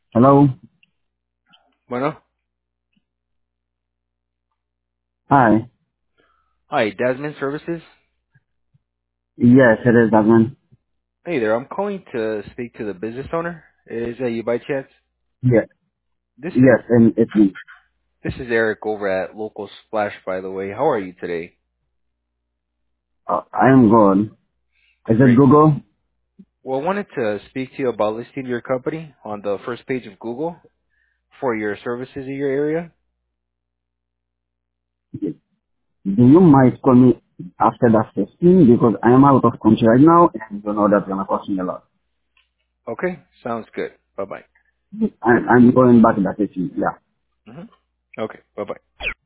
Hello? Bueno. Hi. Hi, Desmond Services. Yes, it is Desmond. Hey there, I'm calling to speak to the business owner. Is that you by chance? Yes. This is Yes, and it's me. this is Eric over at Local Splash, by the way. How are you today? I am good. Is it Great. Google? Well, I wanted to speak to you about listing your company on the first page of Google for your services in your area. Do you might call me after that 15 because I am out of country right now and you know that's gonna cost me a lot. Okay, sounds good. Bye bye. I'm going back that 15, yeah. hmm Okay, bye bye.